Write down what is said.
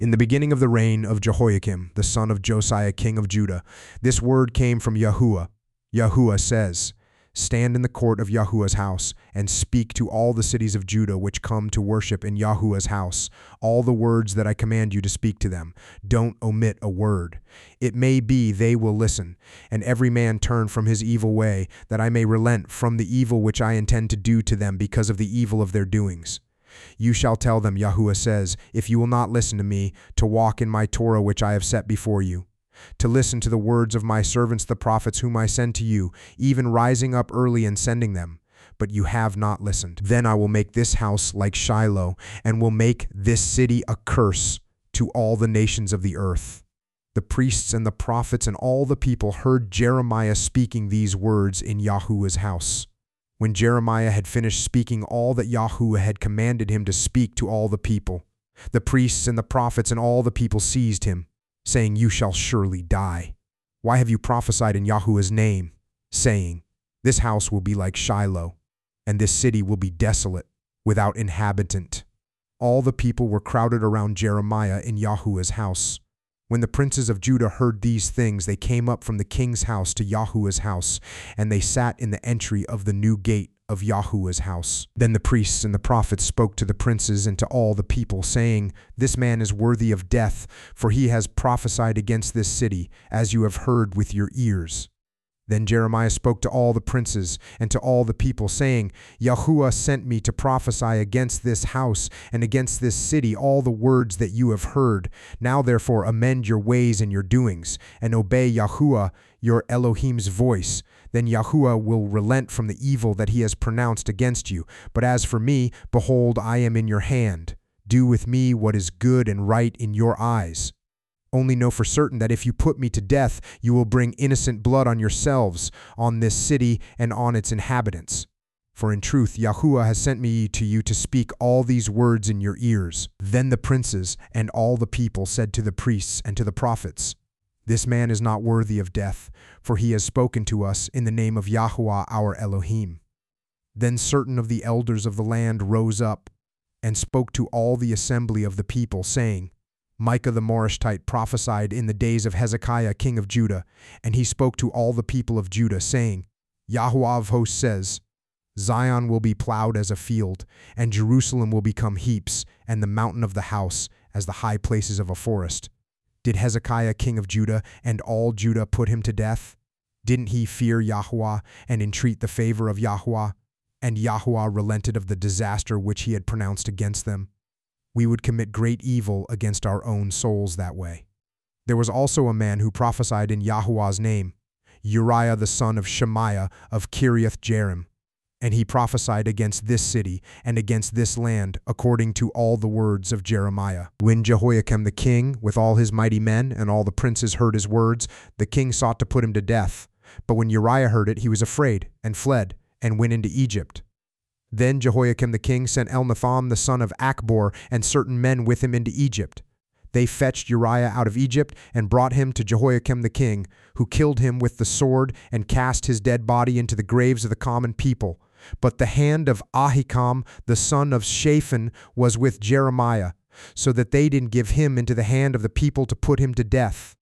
In the beginning of the reign of Jehoiakim, the son of Josiah, king of Judah, this word came from Yahuwah. Yahuwah says, "Stand in the court of Yahuwah's house, and speak to all the cities of Judah which come to worship in Yahuwah's house, all the words that I command you to speak to them. Don't omit a word. It may be they will listen, and every man turn from his evil way, that I may relent from the evil which I intend to do to them because of the evil of their doings. You shall tell them," Yahuwah says, "if you will not listen to me, to walk in my Torah which I have set before you, to listen to the words of my servants the prophets whom I send to you, even rising up early and sending them. But you have not listened. Then I will make this house like Shiloh, and will make this city a curse to all the nations of the earth." The priests and the prophets and all the people heard Jeremiah speaking these words in Yahuwah's house. When Jeremiah had finished speaking all that Yahuwah had commanded him to speak to all the people, the priests and the prophets and all the people seized him, saying, "You shall surely die. Why have you prophesied in Yahuwah's name, saying, 'This house will be like Shiloh, and this city will be desolate, without inhabitant'?" All the people were crowded around Jeremiah in Yahuwah's house. When the princes of Judah heard these things, they came up from the king's house to Yahuwah's house, and they sat in the entry of the new gate of Yahuwah's house. Then the priests and the prophets spoke to the princes and to all the people, saying, "This man is worthy of death, for he has prophesied against this city, as you have heard with your ears." Then Jeremiah spoke to all the princes and to all the people, saying, "Yahuwah sent me to prophesy against this house and against this city all the words that you have heard. Now therefore amend your ways and your doings, and obey Yahuwah your Elohim's voice. Then Yahuwah will relent from the evil that he has pronounced against you. But as for me, behold, I am in your hand. Do with me what is good and right in your eyes. Only know for certain that if you put me to death, you will bring innocent blood on yourselves, on this city, and on its inhabitants. For in truth, Yahuwah has sent me to you to speak all these words in your ears." Then the princes and all the people said to the priests and to the prophets, "This man is not worthy of death, for he has spoken to us in the name of Yahuwah our Elohim." Then certain of the elders of the land rose up and spoke to all the assembly of the people, saying, "Micah the Morashtite prophesied in the days of Hezekiah king of Judah, and he spoke to all the people of Judah, saying, Yahuwah of hosts says, Zion will be plowed as a field, and Jerusalem will become heaps, and the mountain of the house as the high places of a forest. Did Hezekiah king of Judah and all Judah put him to death? Didn't he fear Yahuwah and entreat the favor of Yahuwah? And Yahuwah relented of the disaster which he had pronounced against them. We would commit great evil against our own souls that way." There was also a man who prophesied in Yahuwah's name, Uriah the son of Shemaiah of Kiriath Jearim, and he prophesied against this city and against this land according to all the words of Jeremiah. When Jehoiakim the king, with all his mighty men and all the princes heard his words, the king sought to put him to death. But when Uriah heard it, he was afraid and fled and went into Egypt. Then Jehoiakim the king sent Elnathan the son of Achbor and certain men with him into Egypt. They fetched Uriah out of Egypt and brought him to Jehoiakim the king, who killed him with the sword and cast his dead body into the graves of the common people. But the hand of Ahikam the son of Shaphan was with Jeremiah, so that they didn't give him into the hand of the people to put him to death.